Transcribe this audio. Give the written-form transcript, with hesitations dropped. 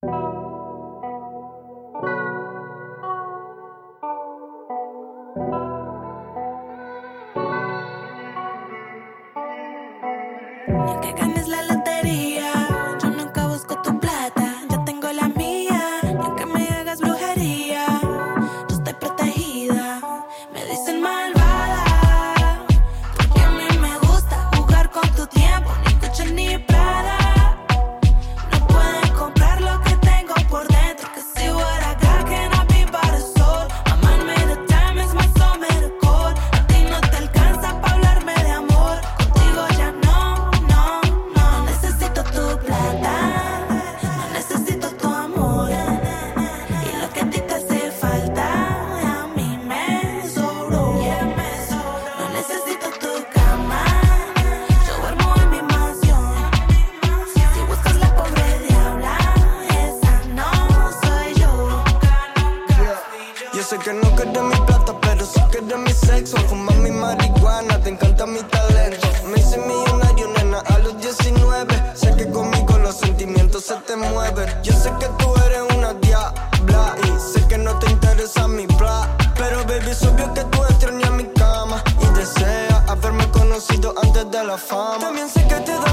Y aunque ganes la lotería, yo nunca busco tu plata, yo tengo la mía. Y aunque me hagas brujería, yo estoy protegida. Me dicen malvada, porque a mí me gusta jugar con tu tiempo. Ni Gucci ni Prada no pueden comprar lo que tengo por dentro. Que si what I got cannot be bought or sold. My mind made of diamonds, my soul made of gold. A ti no te alcanza pa' hablarme de amor. Contigo ya no, no, no necesito tu plata, no necesito tu amor. Y lo que a ti te hace falta, a mí me sobró. No necesito tu cama, yo duermo en mi mansión. Si buscas la pobre diabla, esa no soy yo. Yo sé que no quieres mi plata, pero sí quieres mi sexo. Fumas mi marihuana, te encanta mi talento. Me hice millonario, nena, a los 19. Sé que conmigo los sentimientos se te mueven. Yo sé que tú eres una diabla y sé que no te interesa mi plata. Pero baby, es obvio que tú extrañas mi cama y deseas haberme conocido antes de la fama. También sé que te da